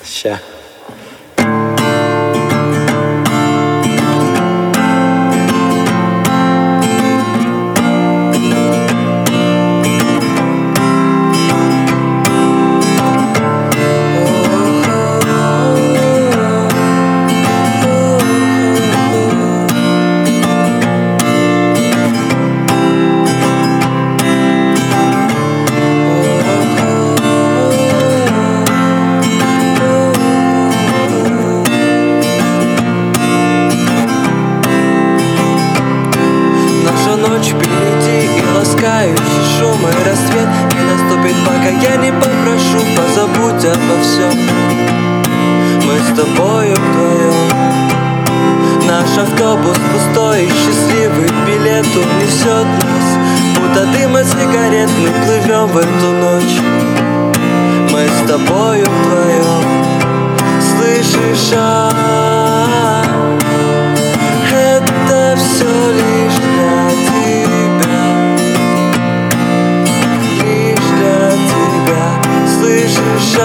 Ща. Ночь впереди и ласкающий шум и рассвет. И наступит, пока я не попрошу, позабудь обо всем. Мы с тобою вдвоем. Наш автобус пустой и счастливый билет унесет нас, будто дым от сигарет. Мы плывем в эту ночь. Мы с тобою вдвоем. Слышишь, это все лишь для тебя, лишь для тебя. Слышишь,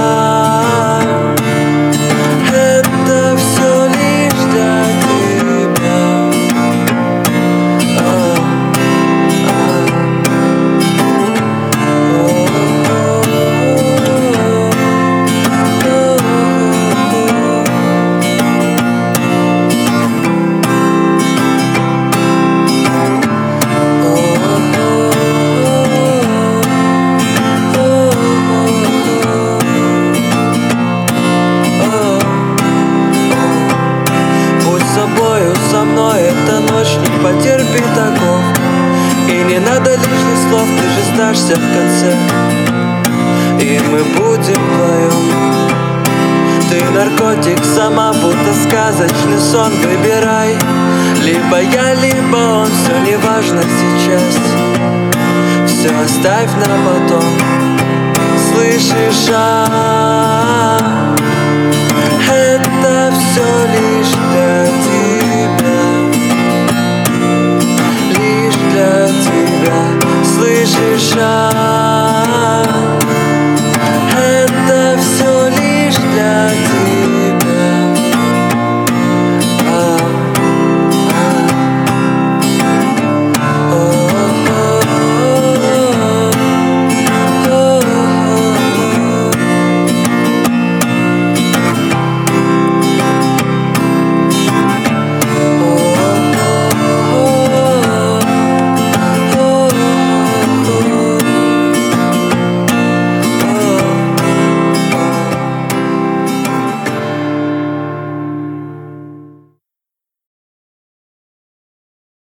это все лишь для тебя. Со мной эта ночь не потерпит оков. И не надо лишних слов, ты же сдашься в конце. И мы будем вдвоем. Ты наркотик сама, будто сказочный сон. Выбирай, либо я, либо он. Все неважно сейчас, все оставь на потом. Слышишь,